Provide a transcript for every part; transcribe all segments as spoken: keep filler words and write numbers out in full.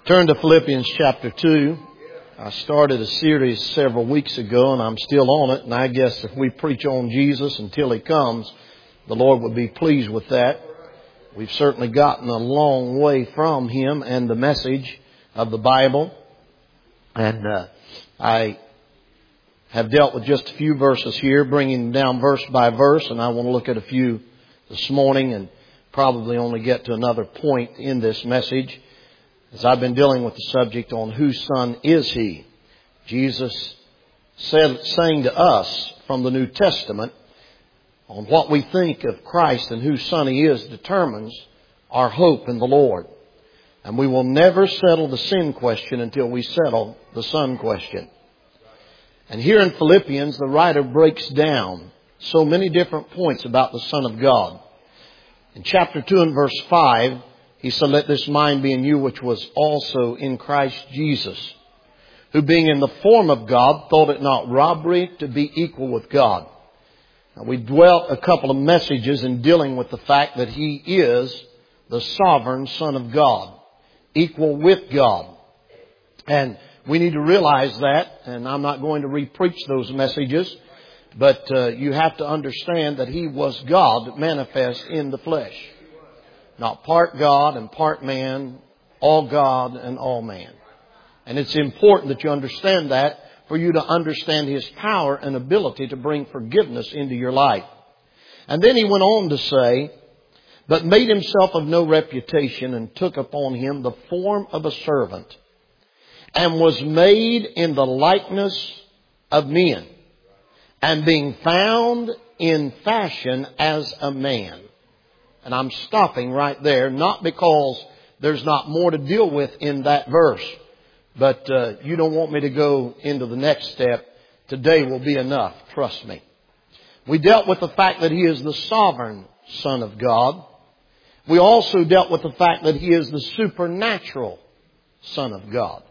Turn to Philippians chapter two. I started a series several weeks ago and I'm still on it. And I guess if we preach on Jesus until He comes, the Lord would be pleased with that. We've certainly gotten a long way from Him and the message of the Bible. And uh, I have dealt with just a few verses here, bringing them down verse by verse. And I want to look at a few this morning and probably only get to another point in this message. As I've been dealing with the subject on whose son is He, Jesus said, saying to us from the New Testament on what we think of Christ and whose son He is determines our hope in the Lord. And we will never settle the sin question until we settle the son question. And here in Philippians, the writer breaks down so many different points about the Son of God. In chapter two and verse five, he said, "Let this mind be in you which was also in Christ Jesus, who being in the form of God, thought it not robbery to be equal with God." Now, we dwelt a couple of messages in dealing with the fact that He is the sovereign Son of God, equal with God. And we need to realize that, and I'm not going to re-preach those messages, but uh, you have to understand that He was God manifest in the flesh. Not part God and part man, all God and all man. And it's important that you understand that for you to understand His power and ability to bring forgiveness into your life. And then he went on to say, "But made Himself of no reputation and took upon Him the form of a servant and was made in the likeness of men. And being found in fashion as a man." And I'm stopping right there, not because there's not more to deal with in that verse. But uh, you don't want me to go into the next step. Today will be enough, trust me. We dealt with the fact that He is the sovereign Son of God. We also dealt with the fact that He is the supernatural Son of God.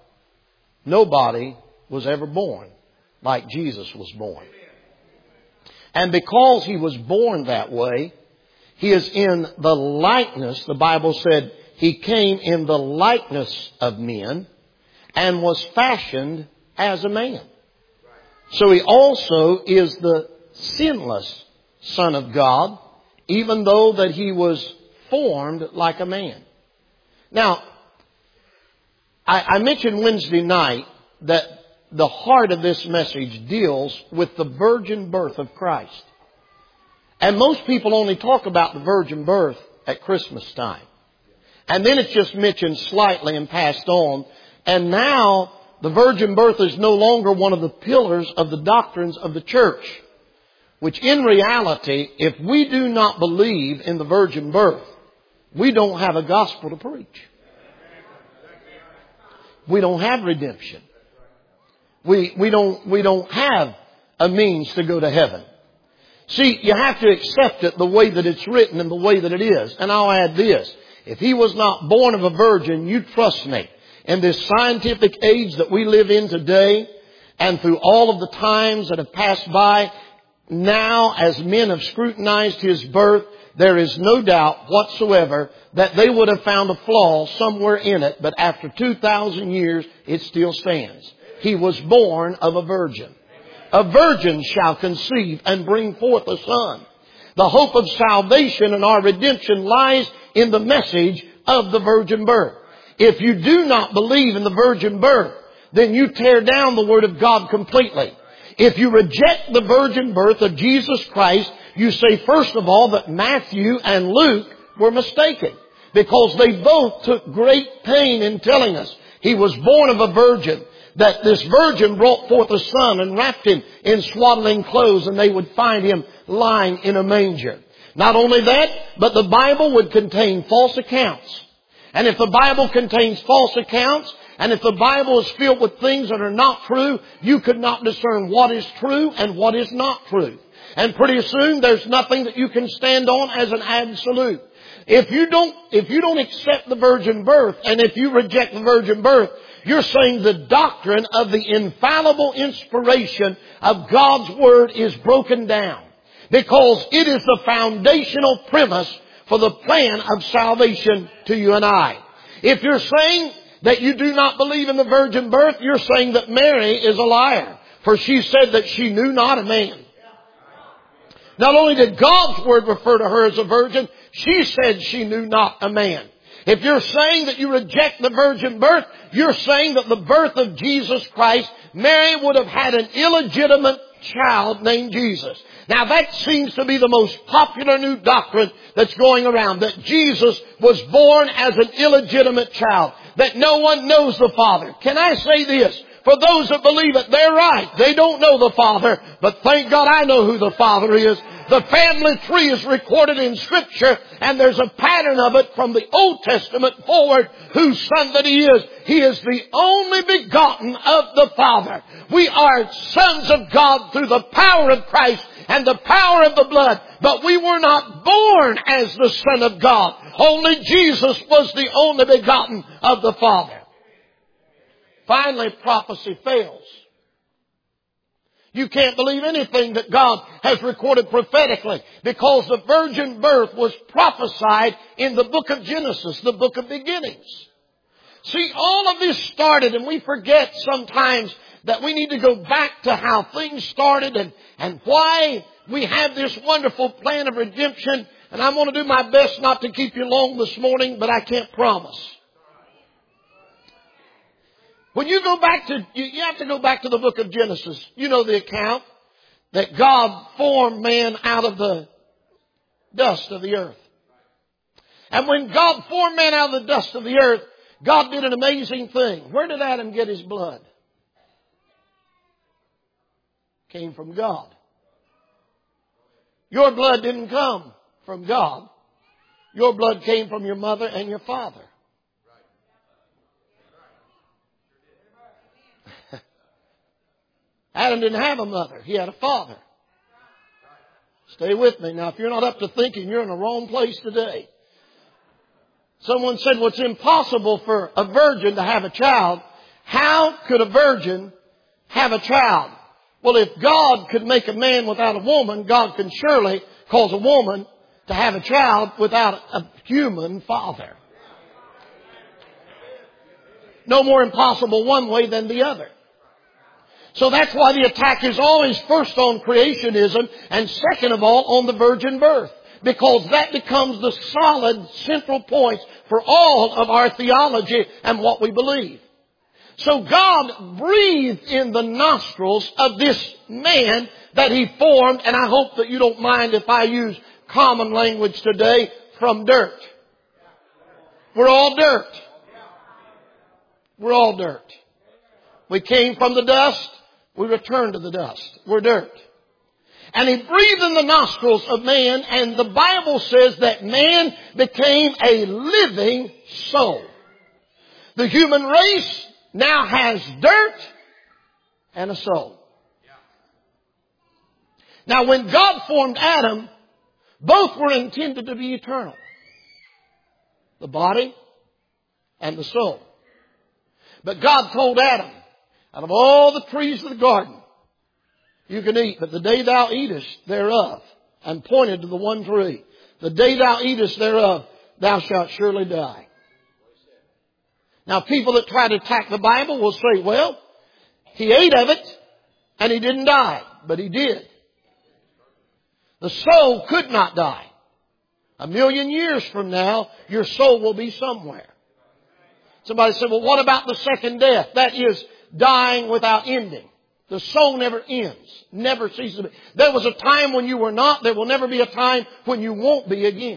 Nobody was ever born like Jesus was born. And because He was born that way, He is in the likeness, the Bible said, He came in the likeness of men and was fashioned as a man. So He also is the sinless Son of God, even though that He was formed like a man. Now, I, I mentioned Wednesday night that the heart of this message deals with the virgin birth of Christ. And most people only talk about the virgin birth at Christmas time. And then it's just mentioned slightly and passed on. And now the virgin birth is no longer one of the pillars of the doctrines of the church. Which in reality, if we do not believe in the virgin birth, we don't have a gospel to preach. We don't have redemption. We, we don't, we don't have a means to go to heaven. See, you have to accept it the way that it's written and the way that it is. And I'll add this. If He was not born of a virgin, you trust me, in this scientific age that we live in today, and through all of the times that have passed by, now as men have scrutinized His birth, there is no doubt whatsoever that they would have found a flaw somewhere in it. But after two thousand years, it still stands. He was born of a virgin. A virgin shall conceive and bring forth a son. The hope of salvation and our redemption lies in the message of the virgin birth. If you do not believe in the virgin birth, then you tear down the Word of God completely. If you reject the virgin birth of Jesus Christ, you say first of all that Matthew and Luke were mistaken, because they both took great pain in telling us He was born of a virgin. That this virgin brought forth a son and wrapped Him in swaddling clothes, and they would find Him lying in a manger. Not only that, but the Bible would contain false accounts. And if the Bible contains false accounts, and if the Bible is filled with things that are not true, you could not discern what is true and what is not true. And pretty soon there's nothing that you can stand on as an absolute. If you don't, if you don't accept the virgin birth, and if you reject the virgin birth, you're saying the doctrine of the infallible inspiration of God's Word is broken down. Because it is the foundational premise for the plan of salvation to you and I. If you're saying that you do not believe in the virgin birth, you're saying that Mary is a liar. For she said that she knew not a man. Not only did God's Word refer to her as a virgin, she said she knew not a man. If you're saying that you reject the virgin birth, you're saying that the birth of Jesus Christ, Mary would have had an illegitimate child named Jesus. Now that seems to be the most popular new doctrine that's going around, that Jesus was born as an illegitimate child, that no one knows the Father. Can I say this? For those that believe it, they're right. They don't know the Father, but thank God I know who the Father is. The family tree is recorded in Scripture, and there's a pattern of it from the Old Testament forward, whose son that He is. He is the only begotten of the Father. We are sons of God through the power of Christ and the power of the blood, but we were not born as the Son of God. Only Jesus was the only begotten of the Father. Finally, prophecy fails. You can't believe anything that God has recorded prophetically, because the virgin birth was prophesied in the book of Genesis, the book of beginnings. See, all of this started, and we forget sometimes that we need to go back to how things started and, and why we have this wonderful plan of redemption. And I'm going to do my best not to keep you long this morning, but I can't promise. When you go back to, you, you have to go back to the book of Genesis. You know the account that God formed man out of the dust of the earth. And when God formed man out of the dust of the earth, God did an amazing thing. Where did Adam get his blood? Came from God. Your blood didn't come from God. Your blood came from your mother and your father. Adam didn't have a mother. He had a father. Stay with me. Now, if you're not up to thinking, you're in the wrong place today. Someone said, well, it's impossible for a virgin to have a child. How could a virgin have a child? Well, if God could make a man without a woman, God can surely cause a woman to have a child without a human father. No more impossible one way than the other. So that's why the attack is always first on creationism and second of all on the virgin birth. Because that becomes the solid central point for all of our theology and what we believe. So God breathed in the nostrils of this man that He formed, and I hope that you don't mind if I use common language today, from dirt. We're all dirt. We're all dirt. We came from the dust. We return to the dust. We're dirt. And He breathed in the nostrils of man, and the Bible says that man became a living soul. The human race now has dirt and a soul. Now, when God formed Adam, both were intended to be eternal. The body and the soul. But God told Adam, out of all the trees of the garden, you can eat, but the day thou eatest thereof, and pointed to the one tree, the day thou eatest thereof, thou shalt surely die. Now, people that try to attack the Bible will say, well, he ate of it, and he didn't die, but he did. The soul could not die. A million years from now, your soul will be somewhere. Somebody said, well, what about the second death? That is dying without ending. The soul never ends, never ceases to be. There was a time when you were not. There will never be a time when you won't be again.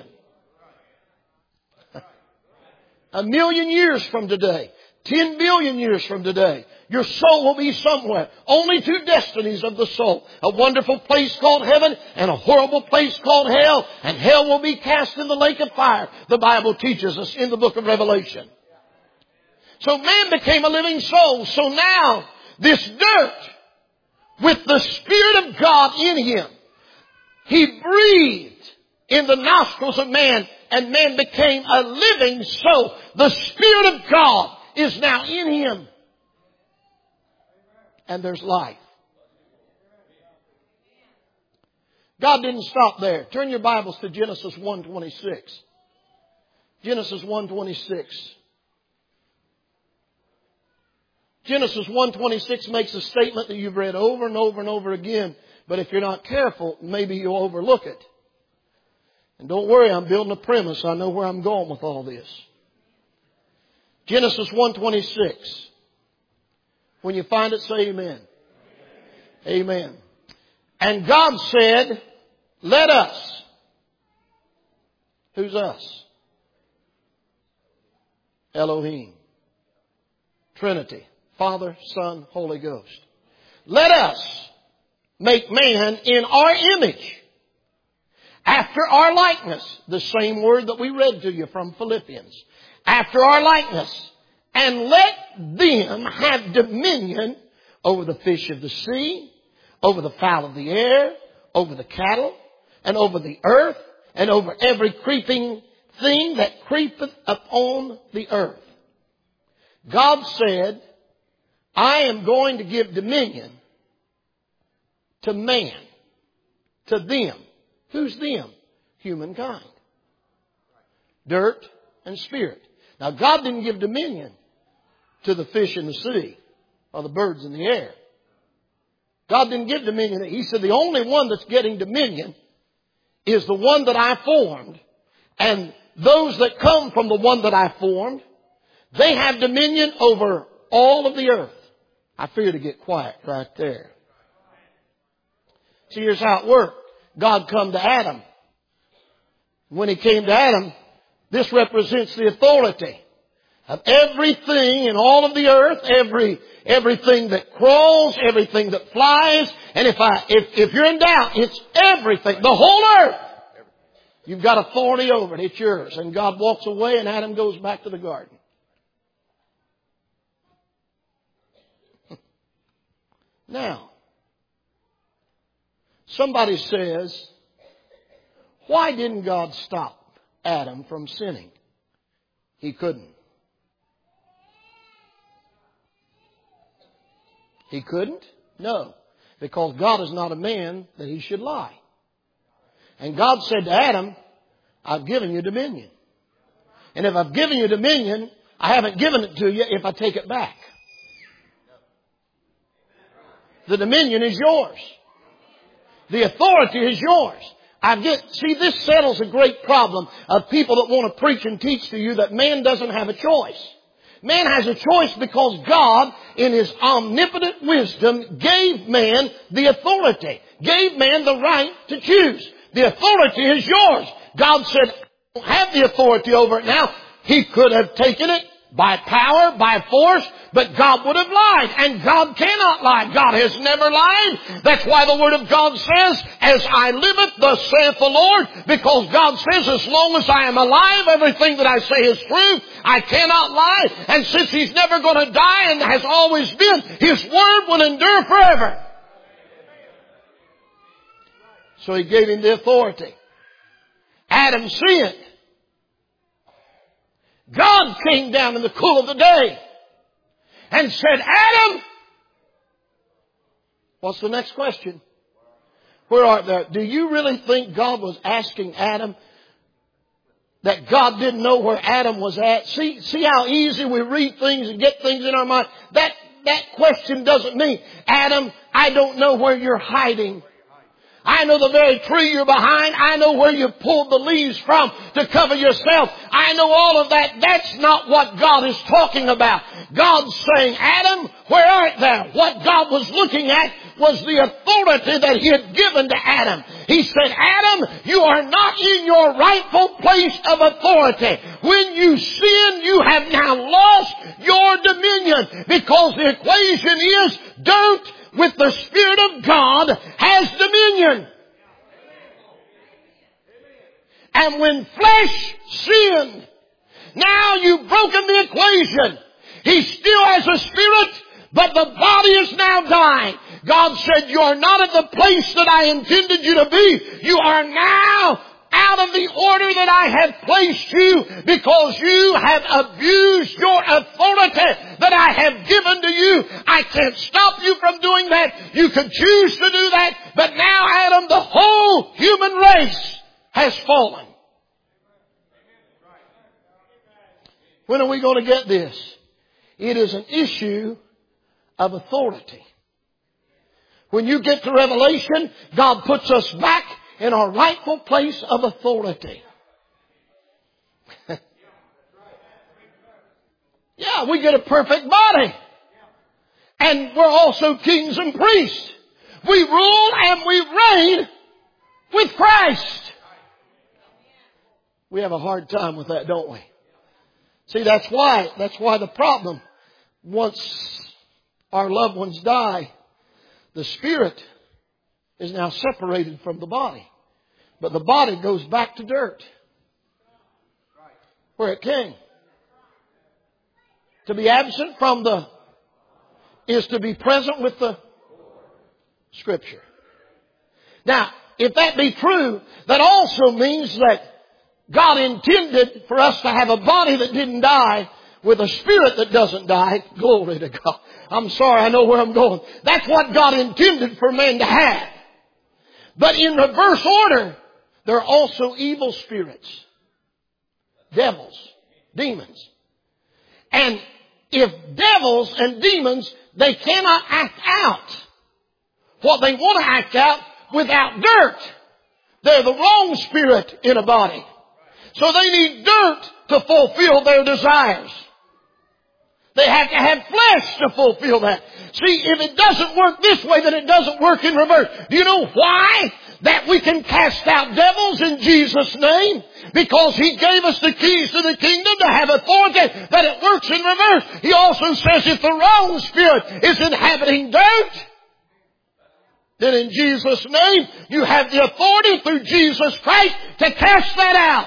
A million years from today, ten billion years from today, your soul will be somewhere. Only two destinies of the soul. A wonderful place called heaven and a horrible place called hell. And hell will be cast in the lake of fire, the Bible teaches us in the book of Revelation. So man became a living soul. So now, this dirt, with the Spirit of God in him, He breathed in the nostrils of man, and man became a living soul. The Spirit of God is now in him. And there's life. God didn't stop there. Turn your Bibles to Genesis one twenty-six. Genesis one twenty-six. Genesis one twenty-six makes a statement that you've read over and over and over again. But if you're not careful, maybe you'll overlook it. And don't worry, I'm building a premise. I know where I'm going with all this. Genesis one twenty-six. When you find it, say amen. Amen. And God said, let us. Who's us? Elohim. Trinity. Father, Son, Holy Ghost. Let us make man in our image, after our likeness. The same word that we read to you from Philippians. After our likeness. And let them have dominion over the fish of the sea, over the fowl of the air, over the cattle, and over the earth, and over every creeping thing that creepeth upon the earth. God said, I am going to give dominion to man, to them. Who's them? Humankind. Dirt and spirit. Now God didn't give dominion to the fish in the sea or the birds in the air. God didn't give dominion. He said the only one that's getting dominion is the one that I formed. And those that come from the one that I formed, they have dominion over all of the earth. I fear to get quiet right there. See, here's how it worked. God come to Adam. When He came to Adam, this represents the authority of everything in all of the earth, every everything that crawls, everything that flies. And if I if, if you're in doubt, it's everything, the whole earth. You've got authority over it. It's yours. And God walks away and Adam goes back to the garden. Now, somebody says, why didn't God stop Adam from sinning? He couldn't. He couldn't? No. Because God is not a man that He should lie. And God said to Adam, I've given you dominion. And if I've given you dominion, I haven't given it to you if I take it back. The dominion is yours. The authority is yours. I get, see, this settles a great problem of people that want to preach and teach to you that man doesn't have a choice. Man has a choice because God, in His omnipotent wisdom, gave man the authority. Gave man the right to choose. The authority is yours. God said, I don't have the authority over it now. He could have taken it by power, by force, but God would have lied. And God cannot lie. God has never lied. That's why the Word of God says, as I liveth, thus saith the Lord. Because God says, as long as I am alive, everything that I say is true. I cannot lie. And since He's never going to die and has always been, His Word will endure forever. So He gave him the authority. Adam sinned. God came down in the cool of the day and said, Adam, what's the next question? Where art thou? Do you really think God was asking Adam that God didn't know where Adam was at? See, see how easy we read things and get things in our mind? That, that question doesn't mean, Adam, I don't know where you're hiding. I know the very tree you're behind. I know where you pulled the leaves from to cover yourself. I know all of that. That's not what God is talking about. God's saying, Adam, where art thou? What God was looking at was the authority that He had given to Adam. He said, Adam, you are not in your rightful place of authority. When you sin, you have now lost your dominion. Because the equation is dirt with the Spirit of God has dominion. And when flesh sinned, now you've broken the equation. He still has a spirit, but the body is now dying. God said, you are not at the place that I intended you to be. You are now out of the order that I have placed you because you have abused your authority that I have given to you. I can't stop you from doing that. You could choose to do that. But now, Adam, the whole human race has fallen. When are we going to get this? It is an issue of authority. When you get to Revelation, God puts us back in our rightful place of authority. Yeah, we get a perfect body. And we're also kings and priests. We rule and we reign with Christ. We have a hard time with that, don't we? See, that's why, that's why the problem, once our loved ones die, the spirit is now separated from the body. But the body goes back to dirt, where it came. To be absent from the is to be present with the Scripture. Now, if that be true, that also means that God intended for us to have a body that didn't die with a spirit that doesn't die. Glory to God. I'm sorry, I know where I'm going. That's what God intended for man to have. But in reverse order, there are also evil spirits. Devils. Demons. And if devils and demons, they cannot act out what they want to act out without dirt. They're the wrong spirit in a body. So they need dirt to fulfill their desires. They have to have flesh to fulfill that. See, if it doesn't work this way, then it doesn't work in reverse. Do you know why? That we can cast out devils in Jesus' name? Because He gave us the keys to the kingdom to have authority, that it works in reverse. He also says if the wrong spirit is inhabiting dirt, then in Jesus' name, you have the authority through Jesus Christ to cast that out.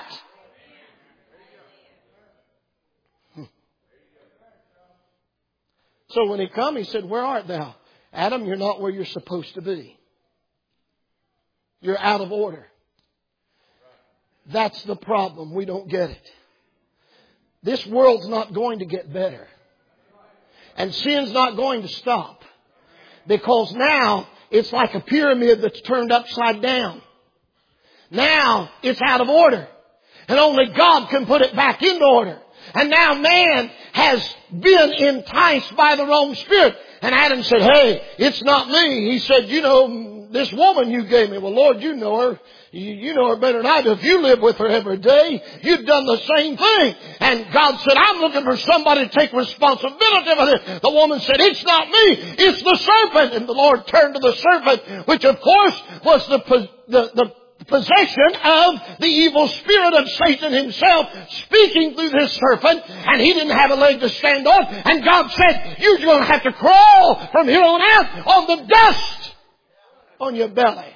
So when He come, He said, where art thou? Adam, you're not where you're supposed to be. You're out of order. That's the problem. We don't get it. This world's not going to get better. And sin's not going to stop. Because now it's like a pyramid that's turned upside down. Now it's out of order. And only God can put it back into order. And now man has been enticed by the wrong spirit. And Adam said, hey, it's not me. He said, you know, this woman you gave me. Well, Lord, you know her. You, you know her better than I do. If you live with her every day, you've done the same thing. And God said, I'm looking for somebody to take responsibility for this. The woman said, it's not me. It's the serpent. And the Lord turned to the serpent, which of course was the, the, the possession of the evil spirit of Satan himself, speaking through this serpent, and he didn't have a leg to stand on. And God said, you're going to have to crawl from here on out on the dust on your belly.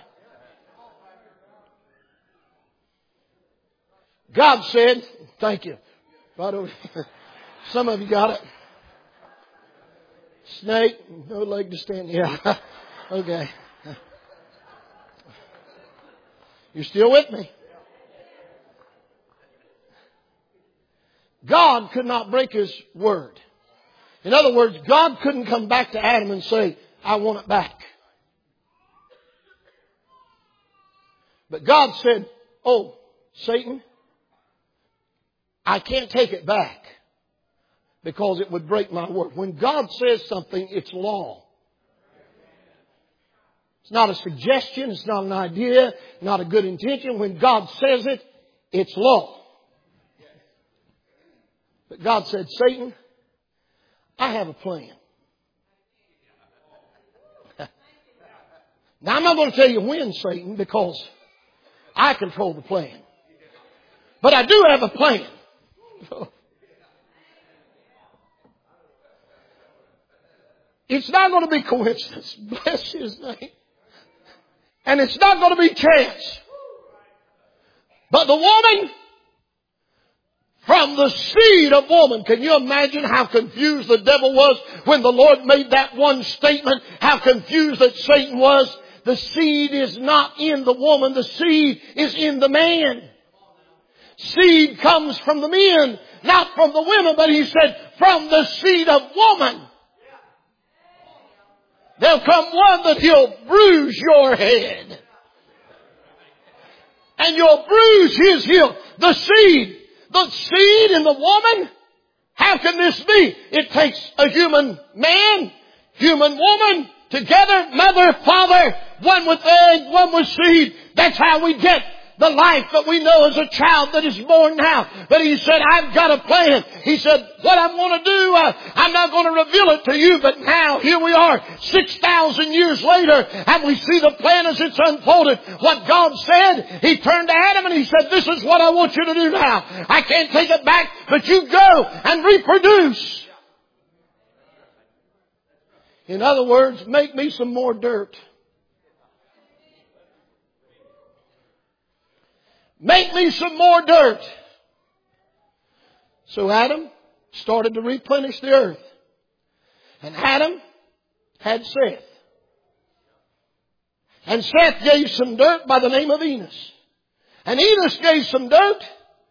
God said, thank you. Right over. Some of you got it. Snake, no leg to stand. Yeah. Okay. You're still with me? God could not break His word. In other words, God couldn't come back to Adam and say, I want it back. But God said, oh, Satan, I can't take it back because it would break my word. When God says something, it's law. It's not a suggestion. It's not an idea. Not a good intention. When God says it, it's law. But God said, Satan, I have a plan. Now, I'm not going to tell you when, Satan, because I control the plan. But I do have a plan. It's not going to be coincidence. Bless His name. And it's not going to be chance. But the woman, from the seed of woman, can you imagine how confused the devil was when the Lord made that one statement? How confused that Satan was. The seed is not in the woman. The seed is in the man. Seed comes from the men, not from the women. But He said, from the seed of woman. There'll come one that He'll bruise your head. And you'll bruise his heel. The seed. The seed in the woman. How can this be? It takes a human man human woman, together, mother, father, one with egg, one with seed. That's how we get the life that we know as a child that is born now. But He said, I've got a plan. He said, what I'm going to do, uh, I'm not going to reveal it to you, but now here we are, six thousand years later, and we see the plan as it's unfolded. What God said, He turned to Adam and He said, this is what I want you to do now. I can't take it back, but you go and reproduce. In other words, make me some more dirt. Make me some more dirt. So Adam started to replenish the earth. And Adam had Seth. And Seth gave some dirt by the name of Enos. And Enos gave some dirt,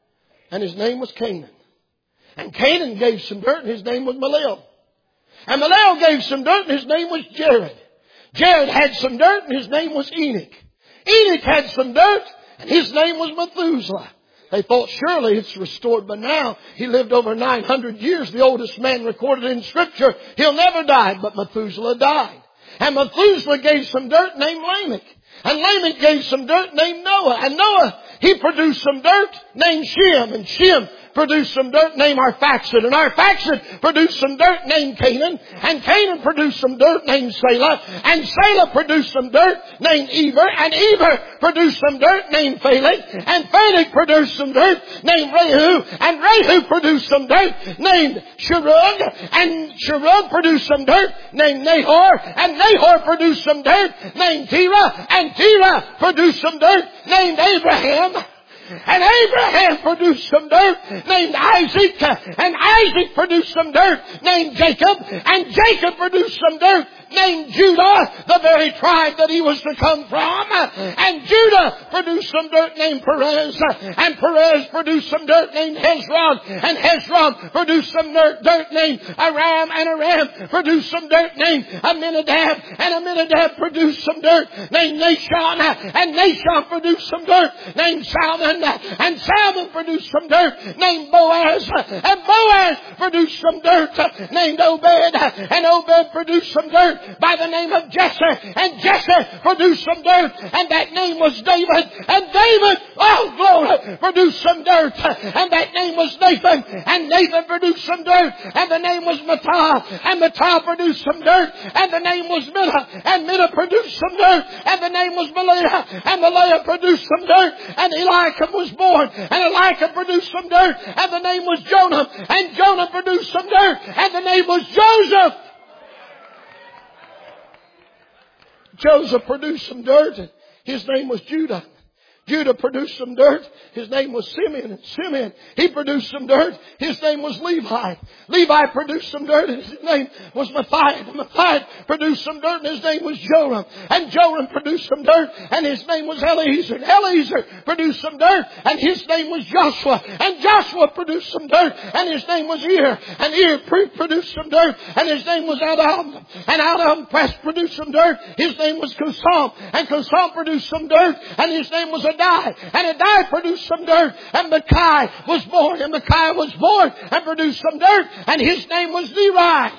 and his name was Canaan. And Canaan gave some dirt, and his name was Malel. And Malel gave some dirt, and his name was Jared. Jared had some dirt, and his name was Enoch. Enoch had some dirt, and his name was Methuselah. They thought surely it's restored, but now he lived over nine hundred years, the oldest man recorded in Scripture. He'll never die, but Methuselah died. And Methuselah gave some dirt named Lamech. And Lamech gave some dirt named Noah. And Noah, he produced some dirt named Shem. And Shem produced some dirt named Arphaxad. And Arphaxad produced some dirt named Canaan. And Canaan produced some dirt named Selah. And Selah produced some dirt named Eber. And Eber produced some dirt named Phaleg. And Phaleg produced some dirt named Rehu. And Rehu produced some dirt named Sherug. And Sherug produced some dirt named Nahor. And Nahor produced some dirt named Terah. And Terah produced some dirt named Abraham. And Abraham produced some dirt named Isaac. And Isaac produced some dirt named Jacob. And Jacob produced some dirt named Judah, the very tribe that he was to come from. And Judah produced some dirt named Perez. And Perez produced some dirt named Hezron. And Hezron produced some dirt, dirt named Aram. And Aram produced some dirt named Aminadab. And Aminadab produced some dirt named Nashon. And Nashon produced some dirt named Salmon. And Salmon produced some dirt named Boaz. And Boaz produced some dirt named Obed. And Obed produced some dirt by the name of Jesse. And Jesse produced some dirt, and that name was David. And David, oh glory, produced some dirt, and that name was Nathan. And Nathan produced some dirt, and the name was Mattah. And Mattah produced some dirt, and the name was Minna. And Minna produced some dirt, and the name was Maliah. And Maliah produced some dirt, and Eliakim was born. And Eliakim produced some dirt, and the name was Jonah. And Jonah produced some dirt, and the name was Joseph. Joseph produced some dirt, and his name was Judah. Judah produced some dirt. His name was Simeon. And Simeon, he produced some dirt. His name was Levi. Levi produced some dirt, and his name was Matthias. And Matthias produced some dirt, and his name was Joram. And Joram produced some dirt, and his name was Eliezer. And Eliezer produced some dirt, and his name was Joshua. And Joshua produced some dirt, and his name was Ir. And Ir produced some dirt, and his name was Adam. And Adam produced some dirt. His name was Kusam. And Kusam produced some dirt, and his name was Adai. And Adai produced some dirt, and Micaiah was born. And Micaiah was born and produced some dirt, and his name was Neri.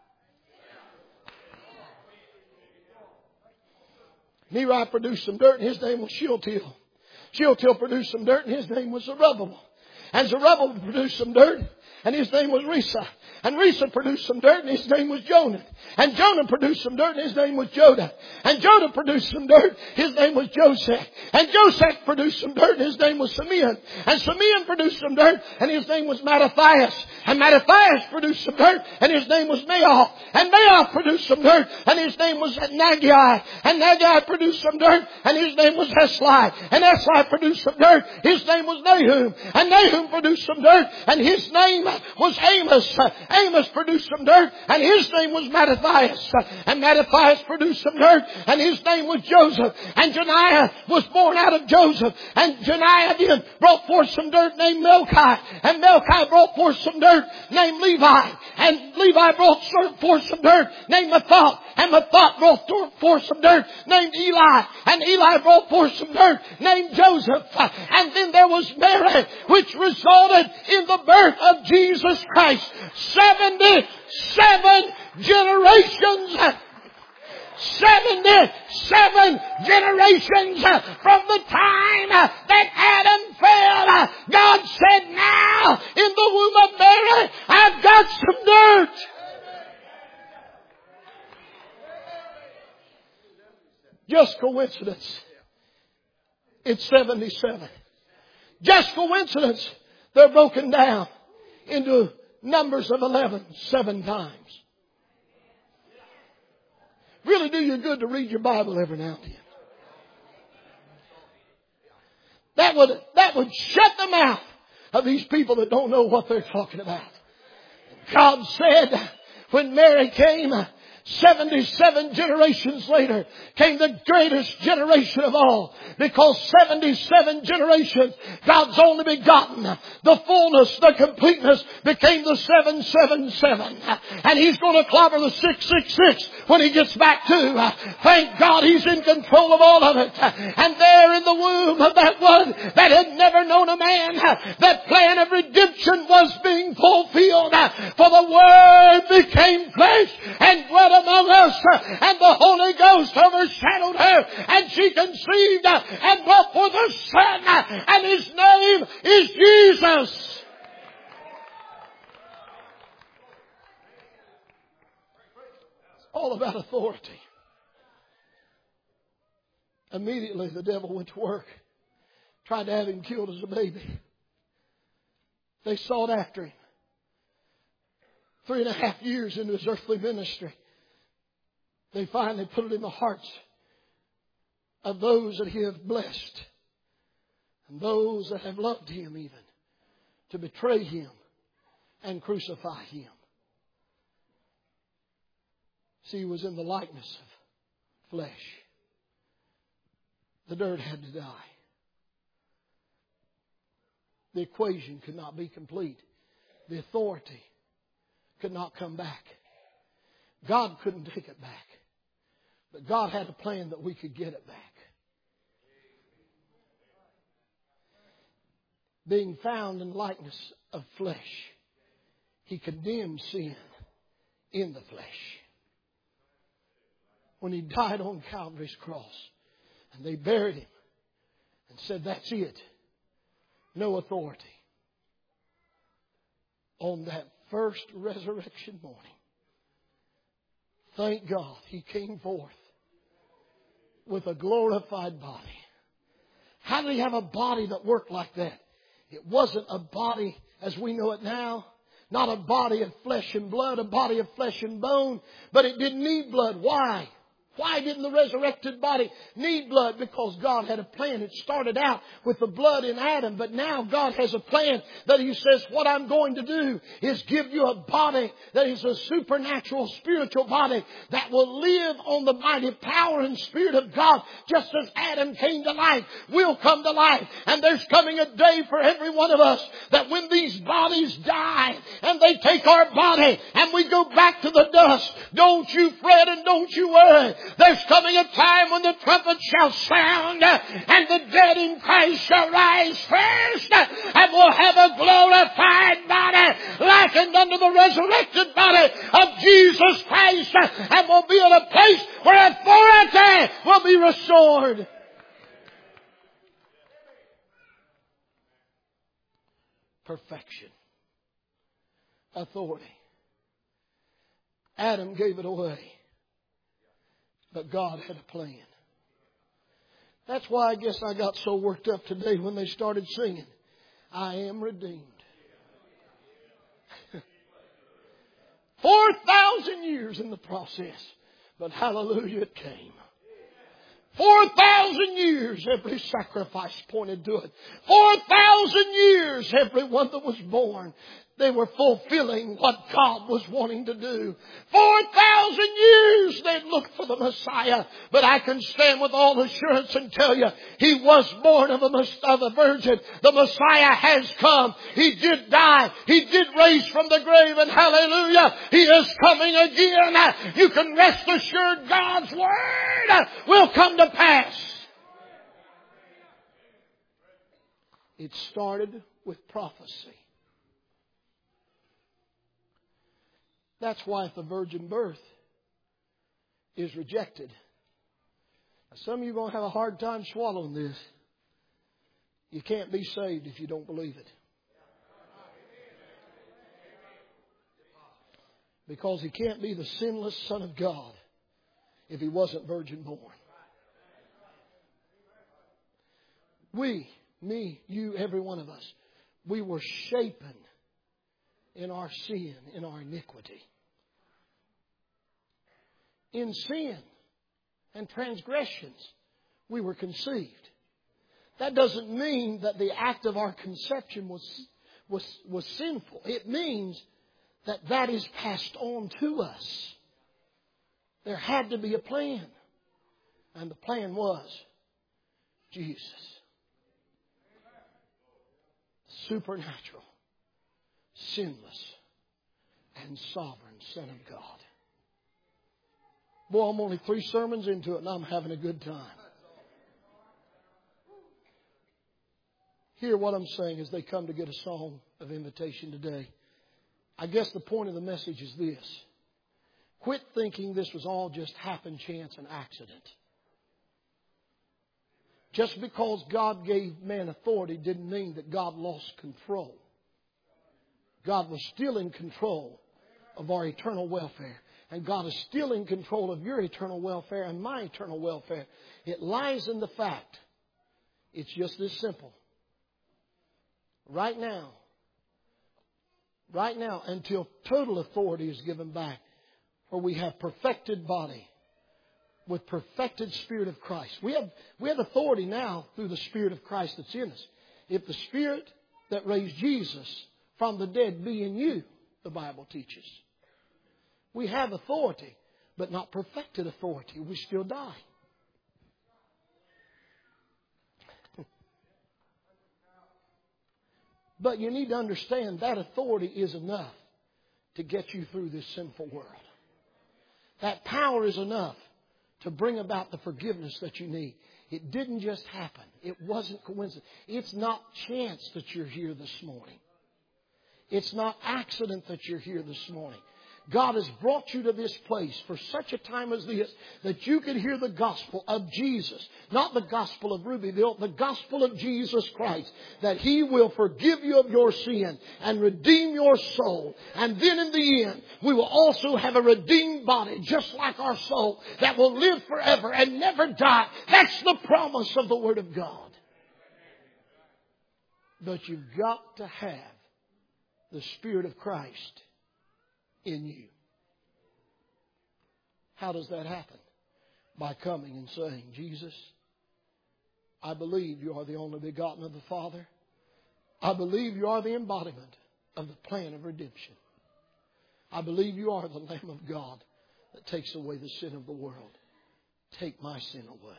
Neri produced some dirt, and his name was Shealtiel. Shealtiel produced some dirt, and his name was Zerubbabel. And Zerubbabel produced some dirt, and his name was Risa. And Risa produced some dirt, and his name was Jonah. And Jonah produced some dirt, and his name was Jodah. And Jodah produced some dirt, his name was Joseph. And Joseph produced some dirt, and his name was Simeon. And Simeon produced some dirt, and his name was Mattathias. And Mattathias produced some dirt, and his name was Maoth. And Maoth produced some dirt, and his name was Nagai. And Nagai produced some dirt, and his name was Esli. And Esli produced some dirt, his name was Nahum. And Nahum produced some dirt, and his name was Amos. Amos produced some dirt, and his name was Mattathias. And Mattathias produced some dirt, and his name was Joseph. And Janiah was born out of Joseph. And Janiah then brought forth some dirt named Melchi. And Melchi brought forth some dirt named Levi. And Levi brought forth some dirt named Mathat. And Mathat brought forth some dirt named Eli. And Eli brought forth some dirt named Joseph. And then there was Mary, which resulted in the birth of Jesus Christ. Seventy-seven generations Seven generations from the time that Adam fell, God said, now in the womb of Mary, I've got some dirt. Just coincidence. It's seventy-seven. Just coincidence. They're broken down into numbers of eleven, seven times. Really do you good to read your Bible every now and then. That would, that would shut the mouth of these people that don't know what they're talking about. God said when Mary came, seventy-seven generations later came the greatest generation of all. Because seventy-seven generations, God's only begotten, the fullness, the completeness became the seven seven seven. And He's going to clobber the six six six when He gets back to. Thank God He's in control of all of it. And there in the womb of that one that had never known a man, that plan of redemption was being fulfilled. For the Word became flesh and dwelt among us, and the Holy Ghost overshadowed her, and she conceived and brought forth a son, and His name is Jesus. It's all about authority. Immediately the devil went to work, tried to have Him killed as a baby. They sought after Him. Three and a half years into His earthly ministry, they finally put it in the hearts of those that He have blessed and those that have loved Him even to betray Him and crucify Him. See, He was in the likeness of flesh. The dirt had to die. The equation could not be complete. The authority could not come back. God couldn't take it back. But God had a plan that we could get it back. Being found in likeness of flesh, He condemned sin in the flesh. When He died on Calvary's cross and they buried Him and said, that's it. No authority. On that first resurrection morning, thank God He came forth with a glorified body. How did He have a body that worked like that? It wasn't a body as we know it now. Not a body of flesh and blood, a body of flesh and bone. But it didn't need blood. Why? Why didn't the resurrected body need blood? Because God had a plan. It started out with the blood in Adam, but now God has a plan that He says, what I'm going to do is give you a body that is a supernatural, spiritual body that will live on the mighty power and Spirit of God. Just as Adam came to life, we'll come to life. And there's coming a day for every one of us that when these bodies die and they take our body and we go back to the dust, don't you fret and don't you worry. There's coming a time when the trumpet shall sound and the dead in Christ shall rise first, and we'll have a glorified body likened unto the resurrected body of Jesus Christ, and we'll be in a place where authority will be restored. Perfection. Authority. Adam gave it away. But God had a plan. That's why I guess I got so worked up today when they started singing, I am redeemed. Four thousand years in the process. But hallelujah, it came. Four thousand years every sacrifice pointed to it. Four thousand years everyone that was born. They were fulfilling what God was wanting to do. Four thousand years they'd looked for the Messiah. But I can stand with all assurance and tell you, He was born of a, of a virgin. The Messiah has come. He did die. He did raise from the grave. And hallelujah, He is coming again. You can rest assured God's Word will come to pass. It started with prophecy. That's why if the virgin birth is rejected, Some of you are going to have a hard time swallowing this. You can't be saved if you don't believe it. Because He can't be the sinless Son of God if He wasn't virgin born. We, me, you, every one of us, we were shapen in our sin, in our iniquity. In sin and transgressions, we were conceived. That doesn't mean that the act of our conception was, was, was sinful. It means that that is passed on to us. There had to be a plan. And the plan was Jesus. Supernatural, sinless, and sovereign Son of God. Boy, I'm only three sermons into it and I'm having a good time. Hear what I'm saying as they come to get a song of invitation today. I guess the point of the message is this. Quit thinking this was all just happen, chance, and accident. Just because God gave man authority didn't mean that God lost control. God was still in control of our eternal welfare. And God is still in control of your eternal welfare and my eternal welfare. It lies in the fact, it's just this simple. Right now, right now, until total authority is given back, where we have perfected body with perfected Spirit of Christ. We have, we have authority now through the Spirit of Christ that's in us. If the Spirit that raised Jesus from the dead be in you, the Bible teaches. We have authority, but not perfected authority. We still die. But you need to understand that authority is enough to get you through this sinful world. That power is enough to bring about the forgiveness that you need. It didn't just happen. It wasn't coincidence. It's not chance that you're here this morning. It's not accident that you're here this morning. God has brought you to this place for such a time as this that you can hear the gospel of Jesus. Not the gospel of Rubyville, the gospel of Jesus Christ. That He will forgive you of your sin and redeem your soul. And then in the end, we will also have a redeemed body just like our soul that will live forever and never die. That's the promise of the Word of God. But you've got to have the Spirit of Christ in you. How does that happen? By coming and saying, Jesus, I believe you are the only begotten of the Father. I believe you are the embodiment of the plan of redemption. I believe you are the Lamb of God that takes away the sin of the world. Take my sin away.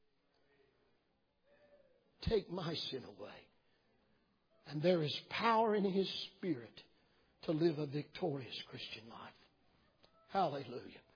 Take my sin away. And there is power in His Spirit to live a victorious Christian life. Hallelujah.